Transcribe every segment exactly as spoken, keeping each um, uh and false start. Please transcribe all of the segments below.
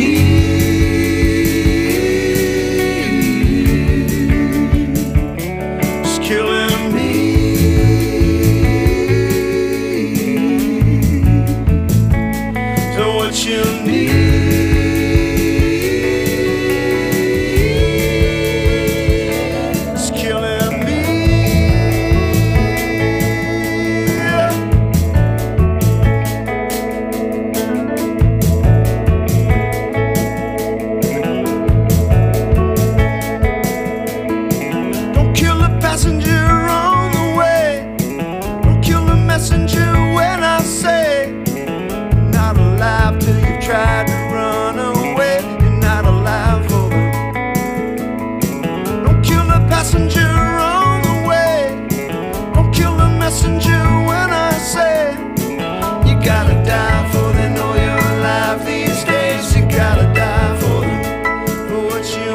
It's killing me. So what you need? Tried to run away, you're not alive for them. Don't kill the passenger on the way. Don't kill the messenger when I say you gotta die for them. Know you're alive these days. You gotta die for them, for what you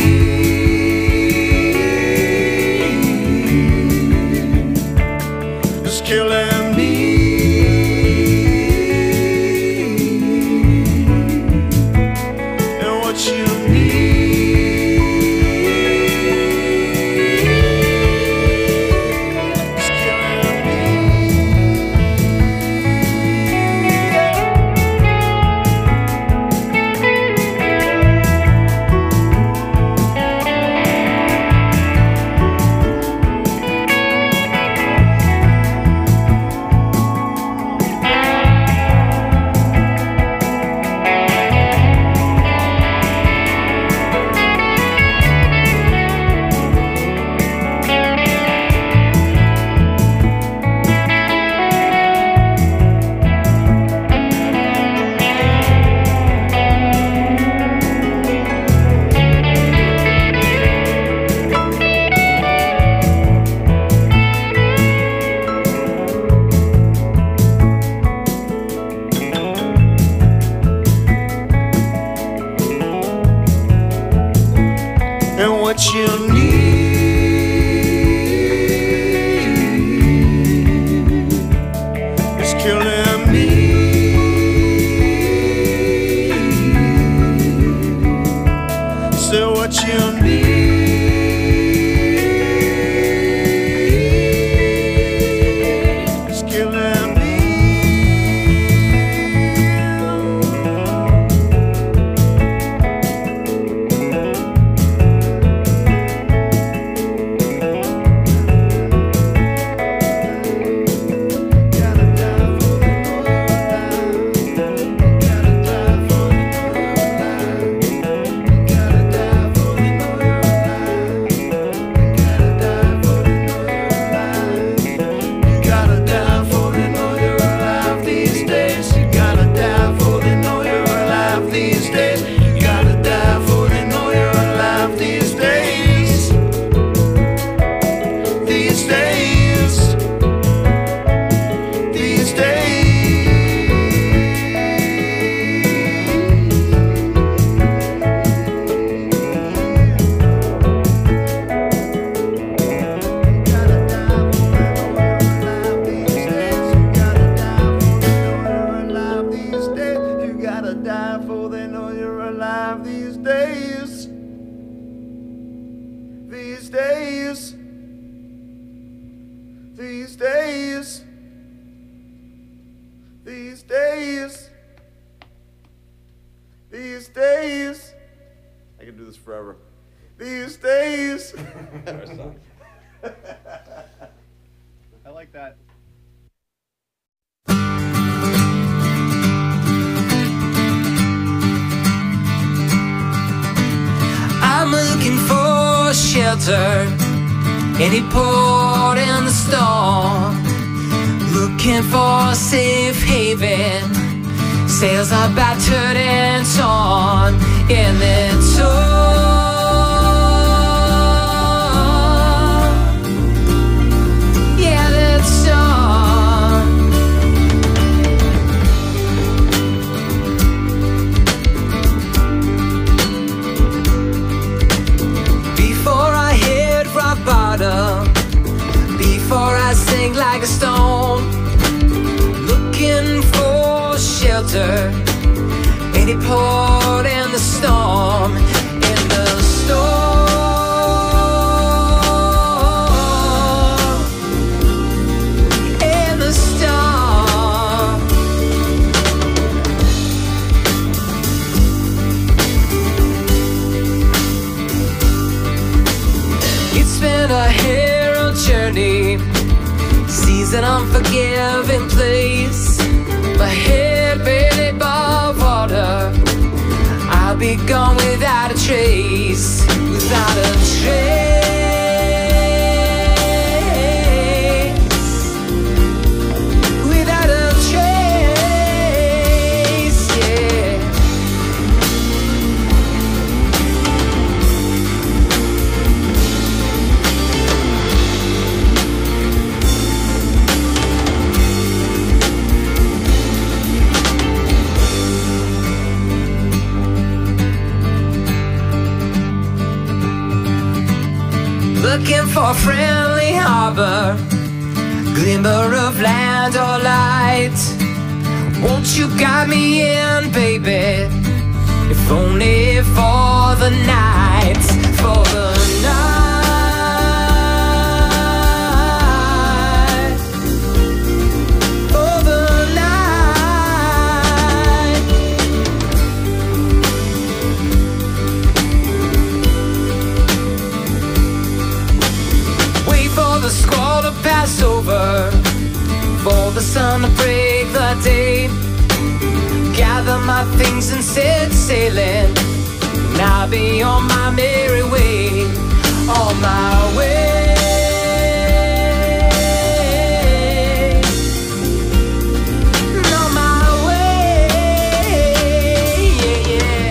need. It's killing me. And what you need is killing me. So what you need is killing me. These days, these days, these days, these days, these days. I can do this forever. These days. I like that. I'm looking for shelter, any port in the storm. Looking for a safe haven, sails are battered and torn in the torn. Yeah, that's torn. Before I hit rock bottom, before I sink like a stone, looking for shelter, any port a hero journey, sees an unforgiving place. My head barely above water, I'll be gone without a trace, without a trace. Looking for a friendly harbor, glimmer of land or light. Won't you guide me in, baby? If only for the night, for the night, for the night. Wait for the squall to pass over, for the sun to break the day. Gather my things and set sailing, and I'll be on my merry way, on my way. On my way, yeah, yeah.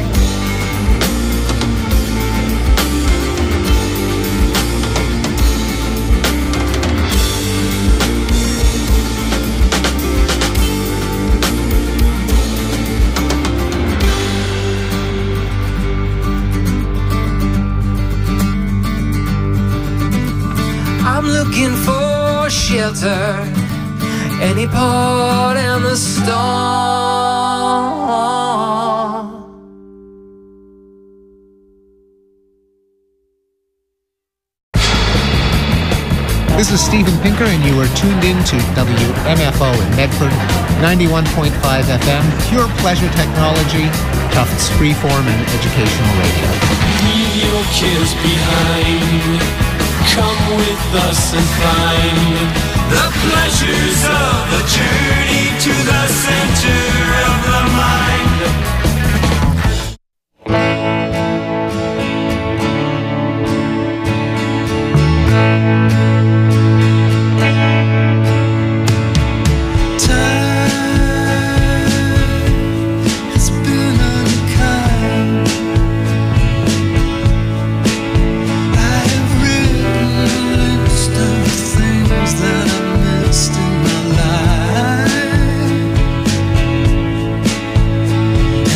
I'm looking for shelter, any port in the storm. This is Steven Pinker, and you are tuned in to W M F O in Medford, ninety-one point five F M, pure pleasure technology, Tufts freeform and educational radio. Leave your kids behind. Come with us and find the pleasures of the journey to the center of the mind. That I missed in my life.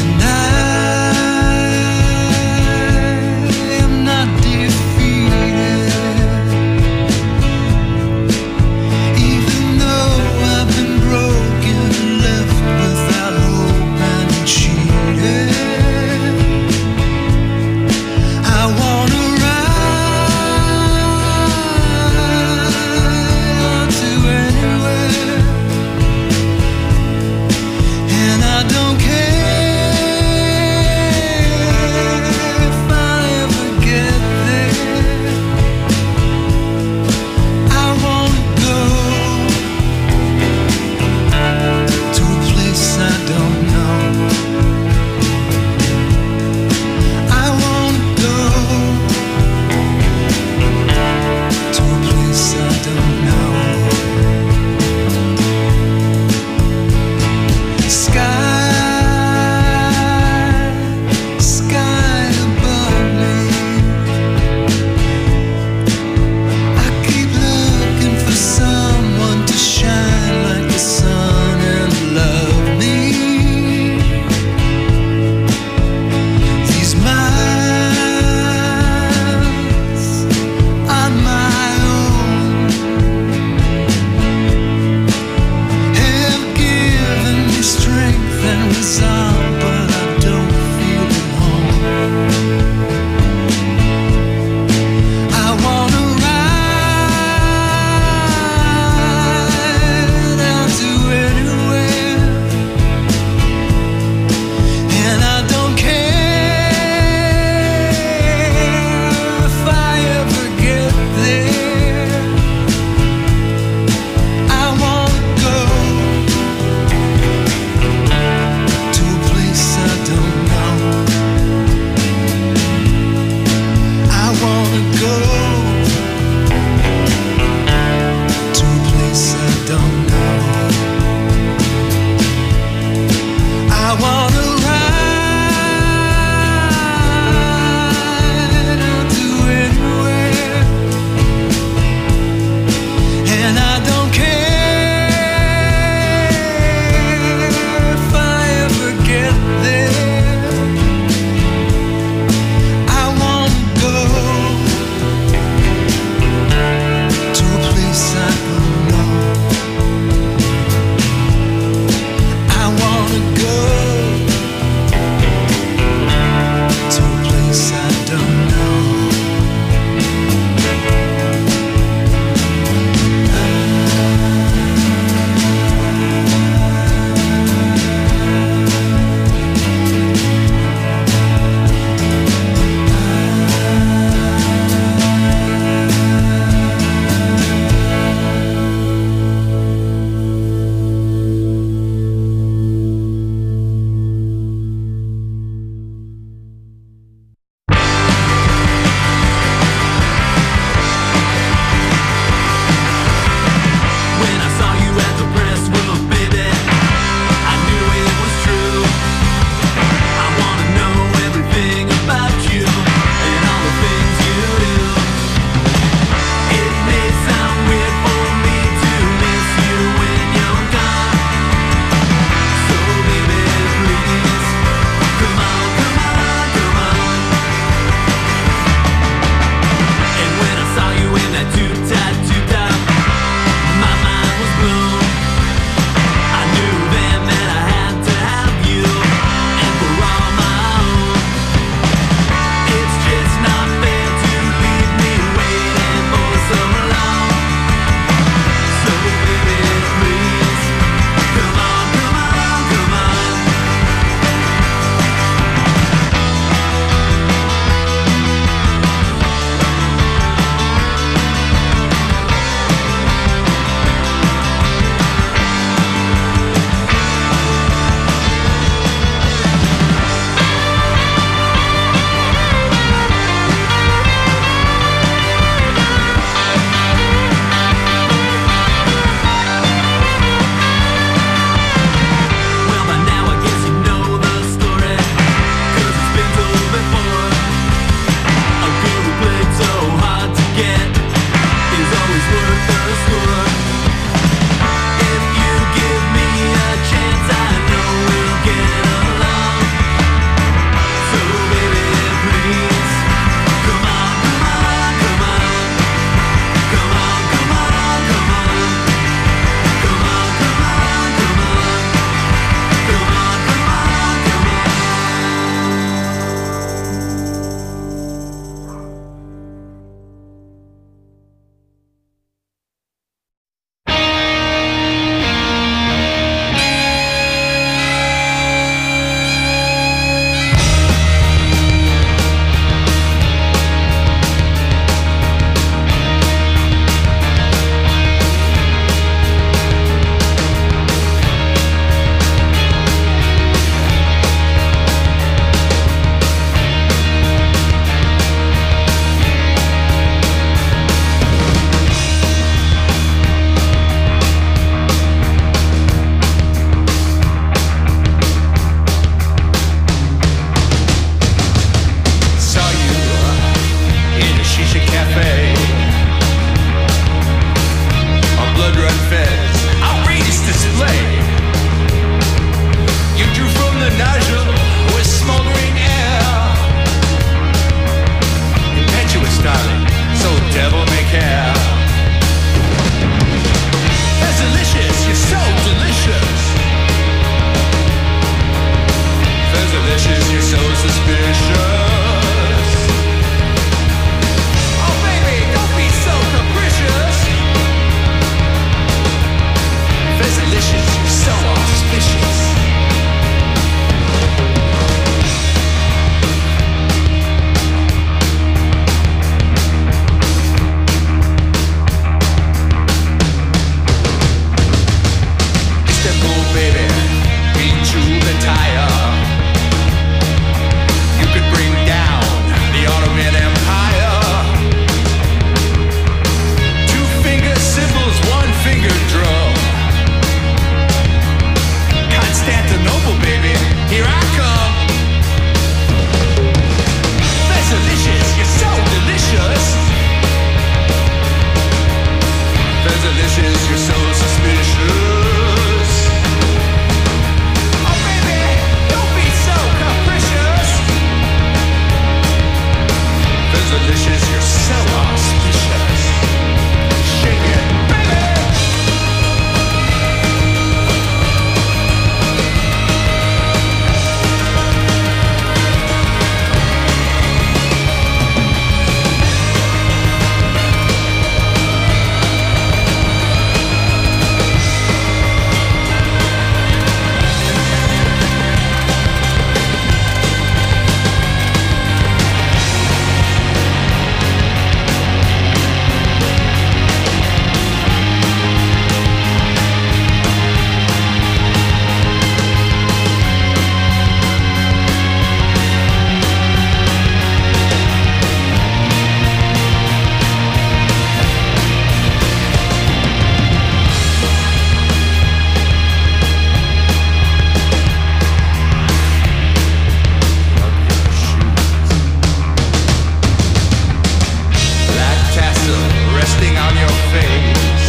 resting on your face.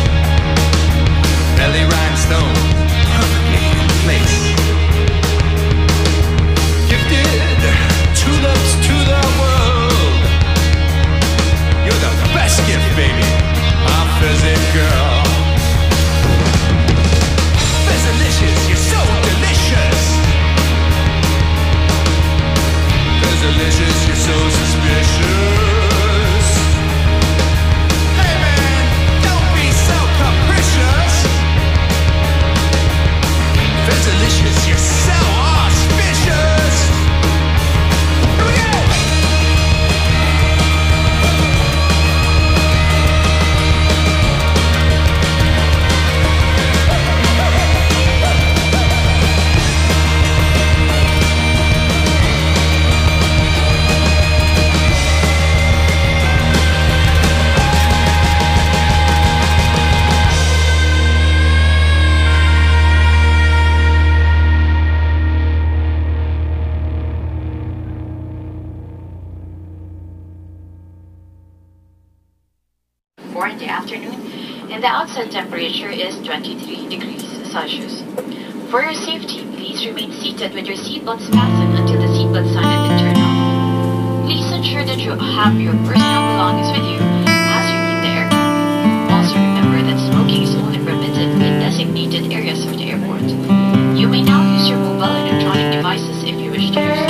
Belly rhinestone, perfectly in place. Gifted tulips to the world. You're the best gift, baby, our Fezzik girl. Fezzelicious, you're so delicious. Fezzelicious, you're so suspicious. Hey man, don't be so capricious. Fezzelicious, you're so auspicious. Here we go! four in the afternoon, and the outside temperature is twenty-three degrees Celsius. For your safety, please remain seated with your seatbelts fastened until the seatbelt sign has been turned off. Please ensure that you have your personal belongings with you as you leave the aircraft. Also remember that smoking is only permitted in designated areas of the airport. You may now use your mobile electronic devices if you wish to do so.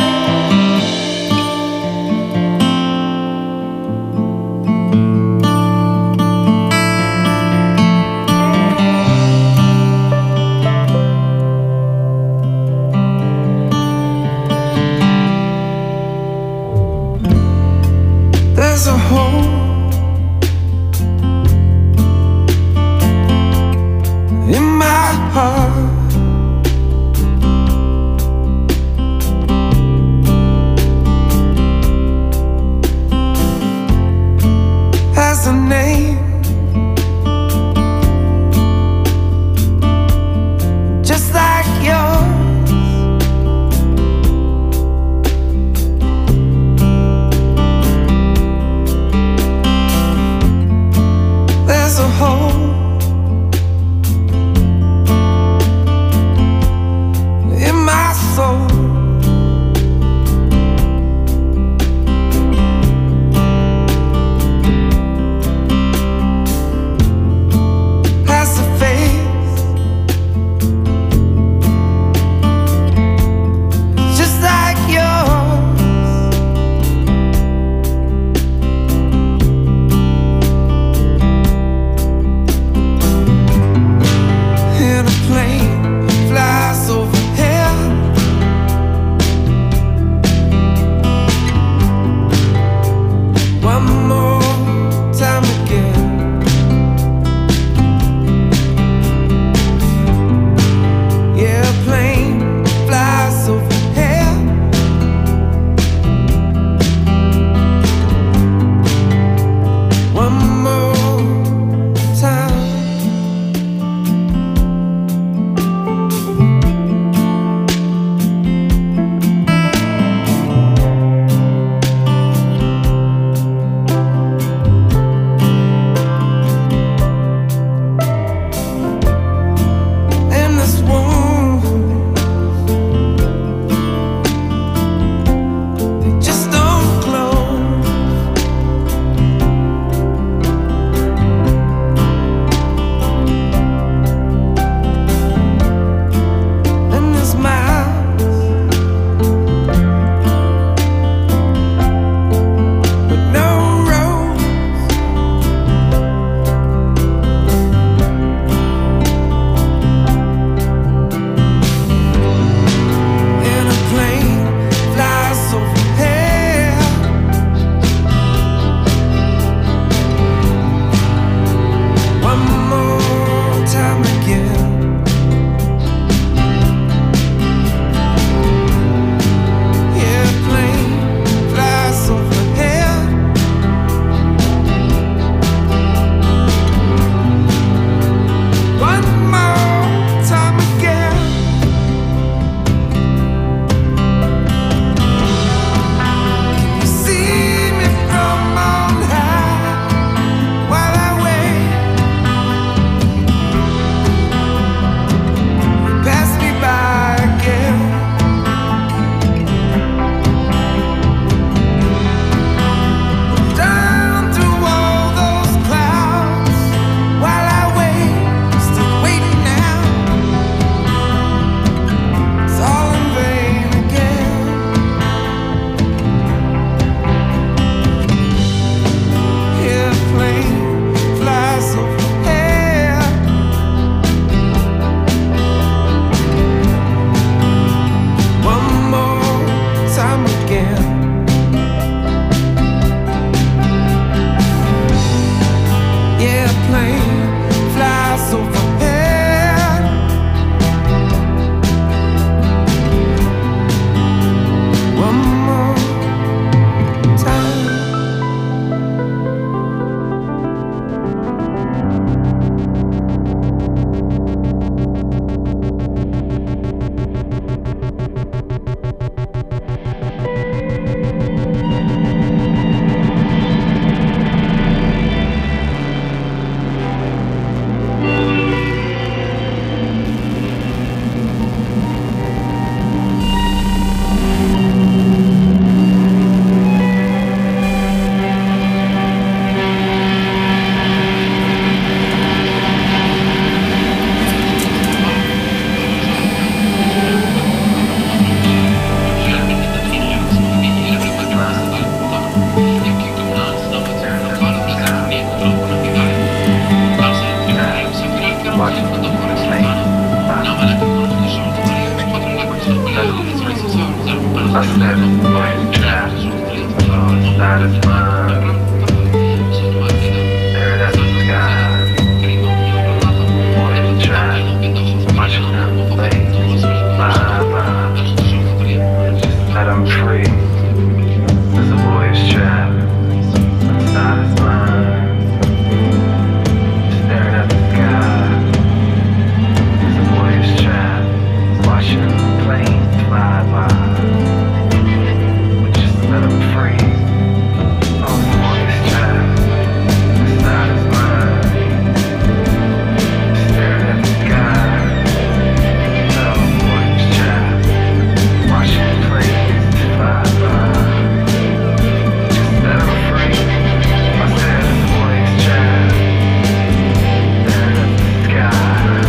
boy's trapped inside his mind, staring at the sky. There's a boy's trapped, watching planes fly by. We just let him free. Oh, the boy's trapped inside his mind, staring at the sky. Oh, the boy's trapped, watching planes fly by. Just let him free. I said the boy's trapped, staring at the sky.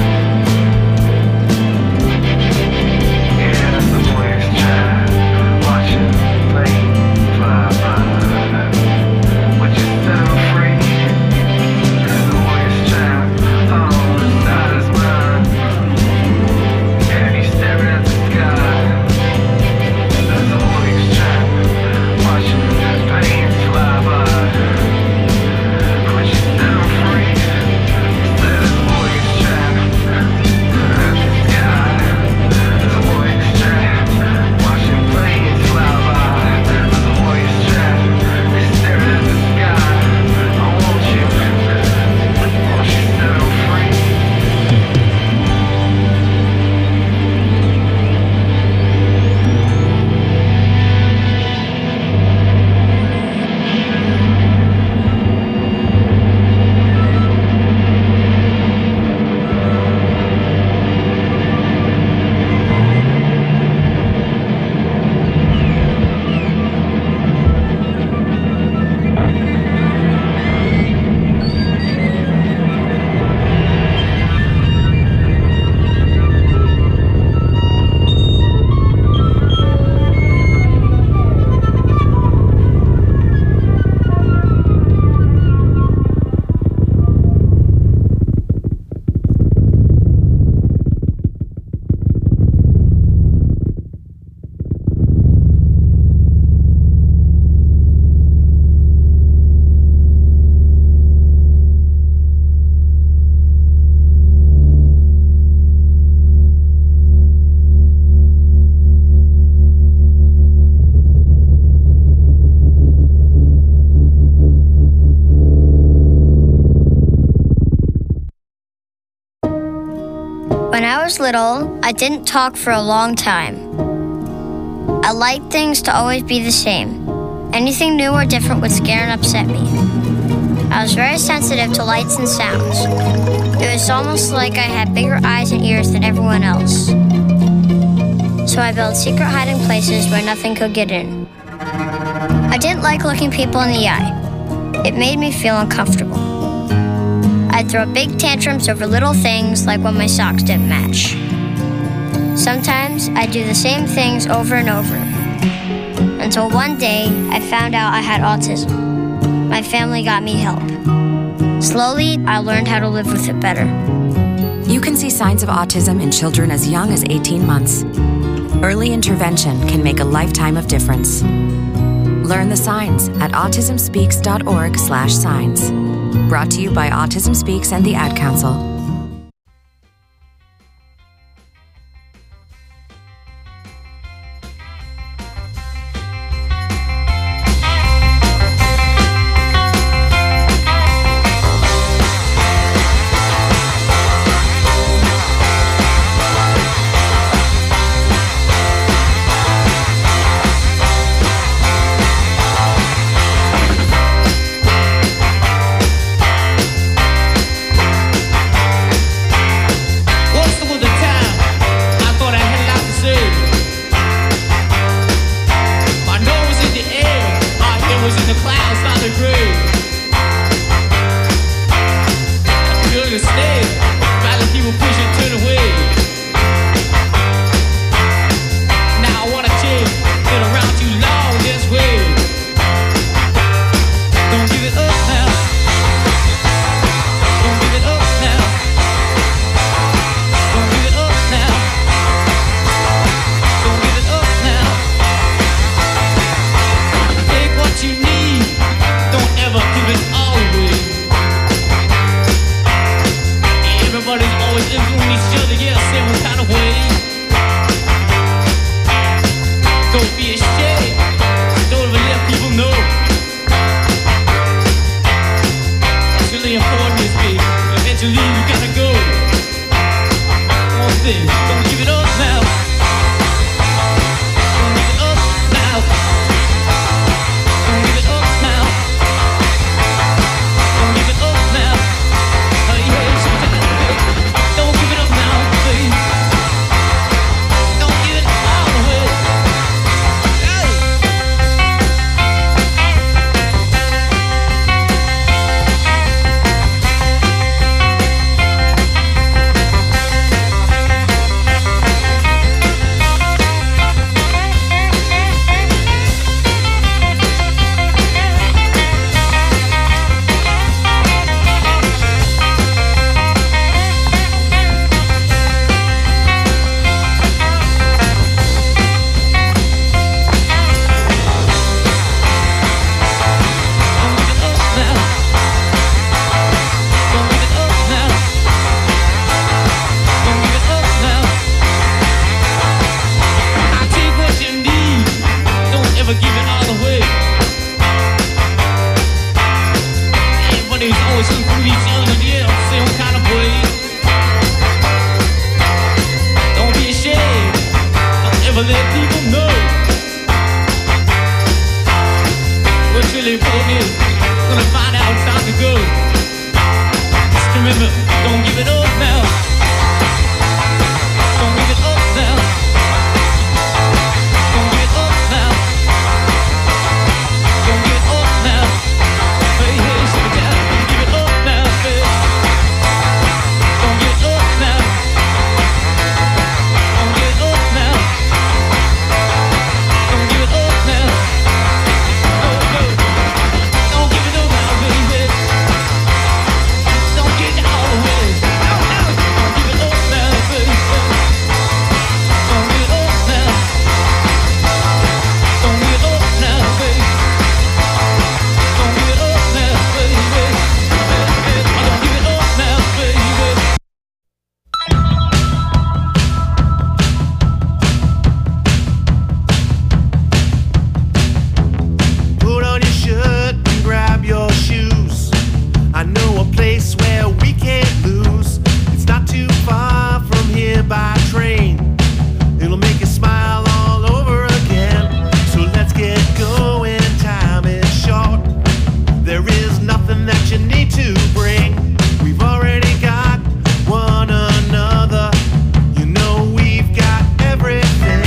Yeah, the boy's trapped, watching planes fly by. Would you set him free? The boy's trapped, oh, inside his mind. And he's staring at the sky. The boy's trapped, watching his planes fly by. Would you set him free? Said the boy's trapped at the sky. The boy's trapped, watching planes fly by. The boy's trapped, he's staring at the sky. I want you, won't you set him free? When I was little, I didn't talk for a long time. I liked things to always be the same. Anything new or different would scare and upset me. I was very sensitive to lights and sounds. It was almost like I had bigger eyes and ears than everyone else. So I built secret hiding places where nothing could get in. I didn't like looking people in the eye. It made me feel uncomfortable. I'd throw big tantrums over little things like when my socks didn't match. Sometimes I'd do the same things over and over. Until one day, I found out I had autism. My family got me help. Slowly, I learned how to live with it better. You can see signs of autism in children as young as eighteen months. Early intervention can make a lifetime of difference. Learn the signs at autism speaks dot org slash signs. Brought to you by Autism Speaks and the Ad Council. really focus. Gonna find out time to go. Just remember, don't give it up now. Don't give it up now. Don't give it up now. Don't give it up now. Hey, hey, sit down. Don't give it up now, baby. Don't give it up now. Don't give it up now. Don't give it up now. Oh, no. Don't give it up now, baby. Don't get out of the way. No, no. Don't give it up now, baby. Don't give it up now. Don't give it up now, baby. Don't give it up now, baby. Don't give it up now, baby. Put on your shirt and grab your shoes. I know a place where we can't lose. It's not too far from here by train. It'll make you smile all over again. So let's get going, time is short. There is nothing that you need to bring. We've already got one another. You know we've got everything.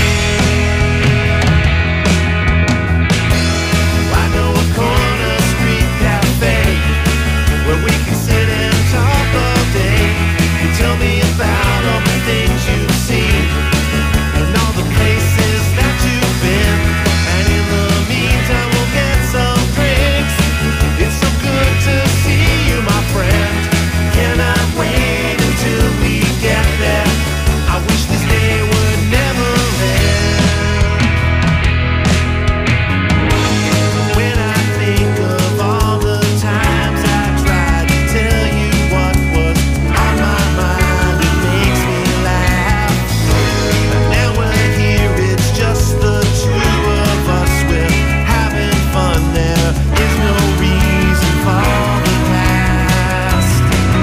I know a corner street cafe where we can sit and talk all day. You tell me about all the things you've seen and all the places that you've been. And in the meantime, we'll get some drinks. It's so good to see you, my friend. Cannot wait until we get there. I wish this day would never end. When I think of all the times I tried to tell you what was on my mind, it makes me laugh. And now we're here, it's just the two of us. We're having fun, there is no reason for the past.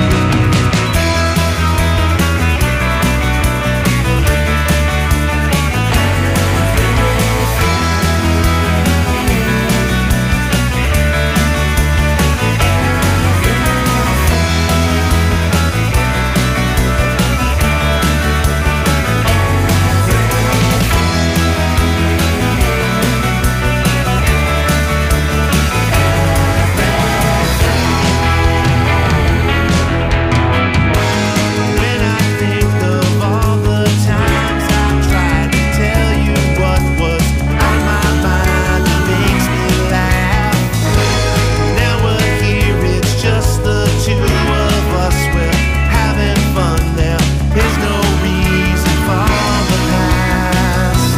When I think of all the times I've tried to tell you what was on my mind, it makes me laugh. Now we're here, it's just the two of us. We're having fun, there is no reason for the past.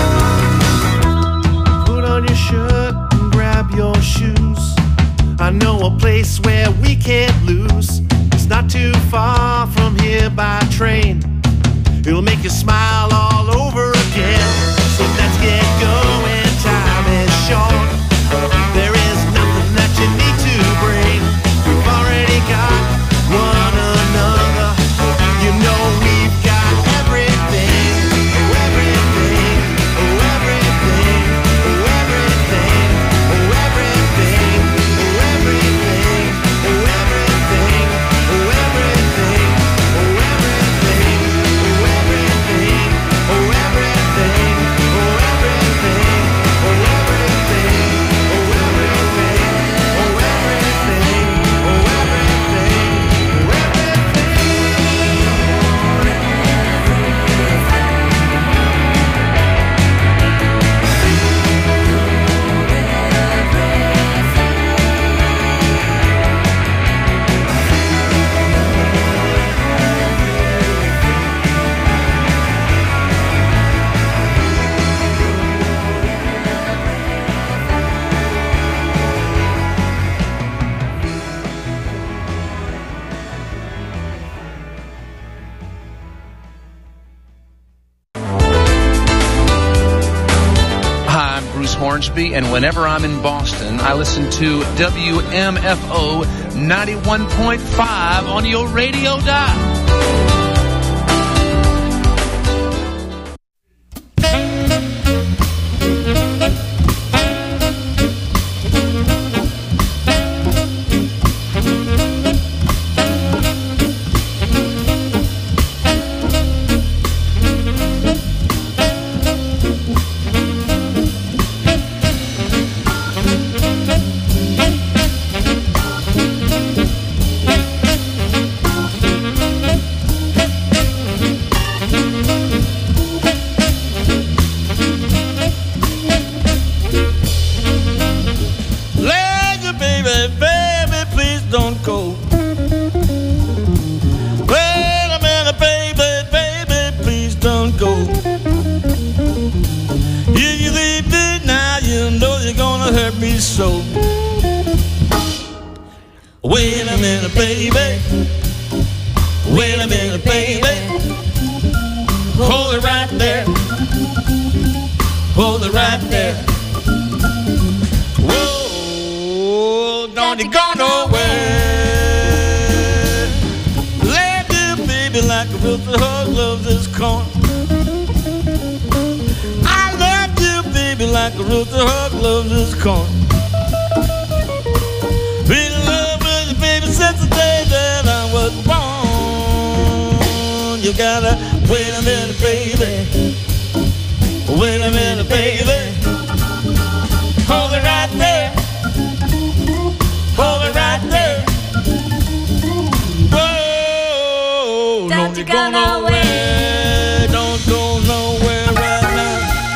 Put on your shirt and grab your shoes. I know a place where we can't lose. It's not too far from here by train. It'll make you smile all over again. So let's get going, time is short. There is nothing that you need to bring. We've already got one another. You know we've got everything. Oh, everything. Oh, everything. Oh, everything. Oh, everything. Oh, everything. Oh, everything. Oh, everything. Oh, everything. Oh, everything. Oh, everything. Oh, everything. Oh, everything. Oh, everything. Oh, everything. Oh, everything. Oh, Hi, I'm Bruce Hornsby, and whenever I'm in Boston, I listen to W M F O ninety-one point five on your radio dial. hurt me so. Wait a minute, baby. Wait a minute, baby. Hold it right there. Hold it right there. Whoa, don't you go nowhere. Love you, baby, like a rooster hug loves his corn. I love you, baby, like a rooster hug loves his corn. Been in love with you, baby, since the day that I was born. You gotta wait a minute, baby. Wait a minute, baby. Hold it right there. Hold it right there. Whoa, don't you go nowhere. Don't go nowhere right now.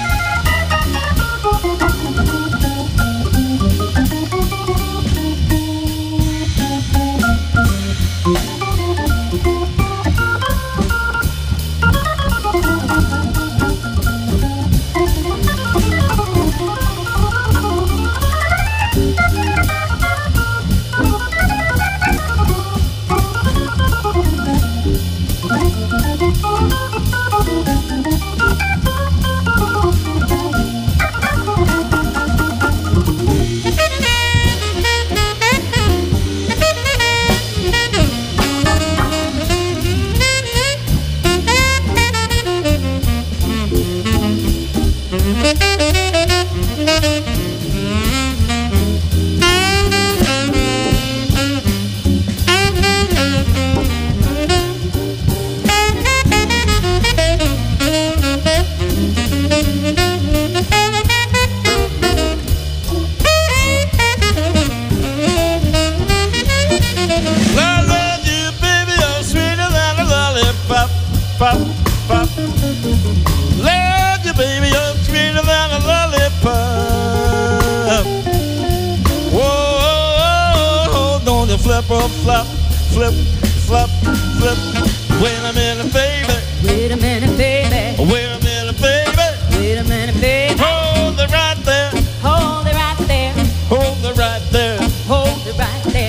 Pop, pop. Love you, baby, you're sweeter than a lollipop. Whoa, don't you flip or flop, flip, flop, flip. Wait a minute, baby. Wait a minute, baby. Wait a minute, baby. Wait a minute, baby. Hold it right there. Hold it right there. Hold it right there. Hold it right there.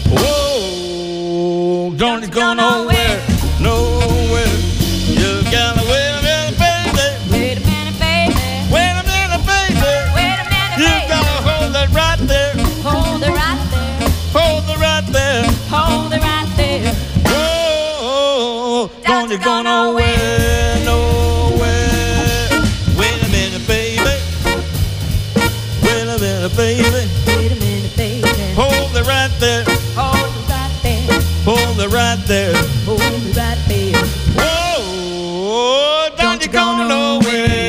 Whoa, don't you go nowhere, nowhere. You gotta wait a minute, baby. Wait a minute, baby. Wait a minute, baby. Wait a minute, You baby. gotta hold it right there. Hold it right there. Hold it right there. Hold it right there. Whoa, don't you go nowhere, nowhere. Wait a minute, baby. Wait a minute, baby. Wait a minute, baby. Hold it right there. Hold it right there. Hold it right there. Hold it right there. Whoa, don't you go nowhere.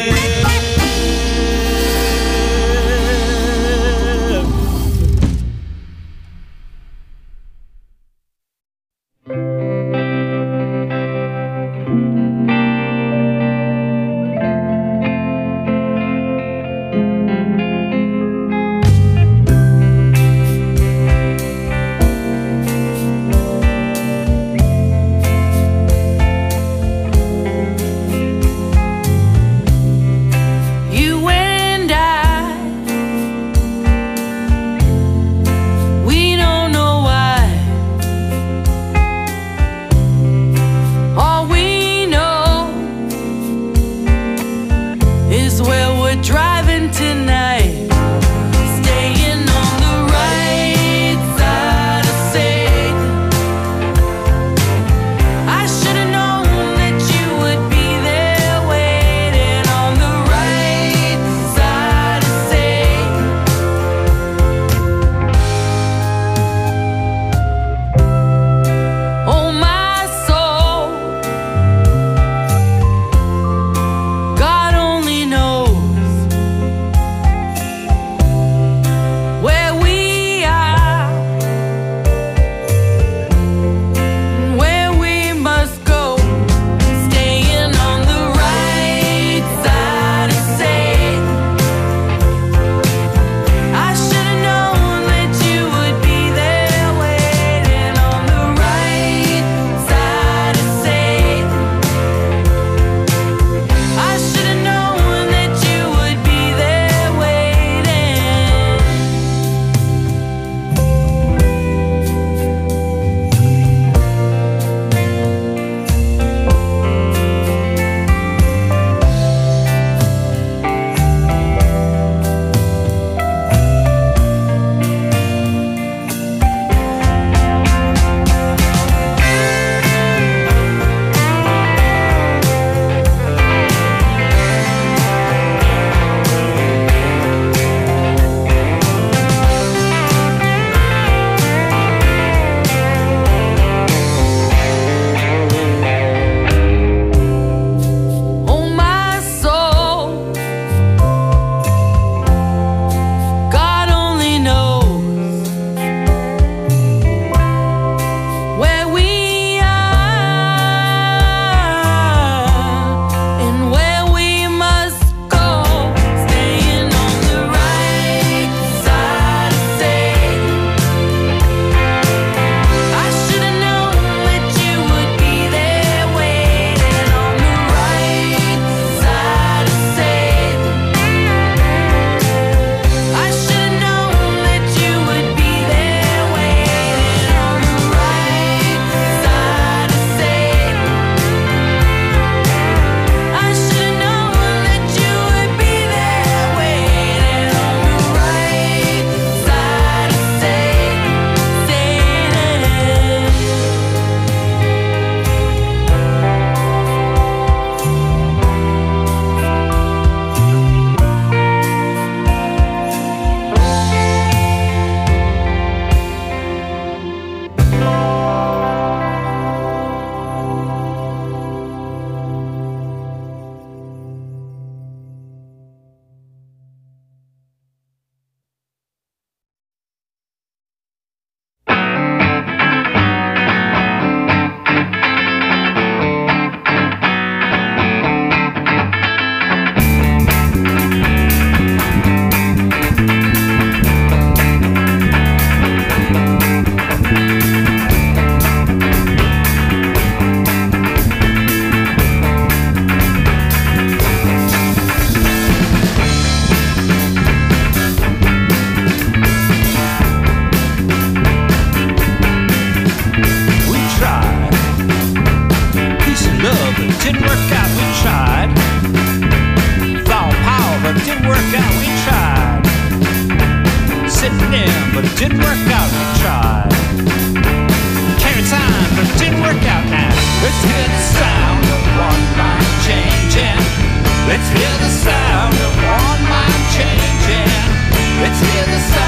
sitting in, but it didn't work out. We tried. Carry time, but it didn't work out now. Let's hear the sound of one mind changing. Let's hear the sound of one mind changing. Let's hear the sound.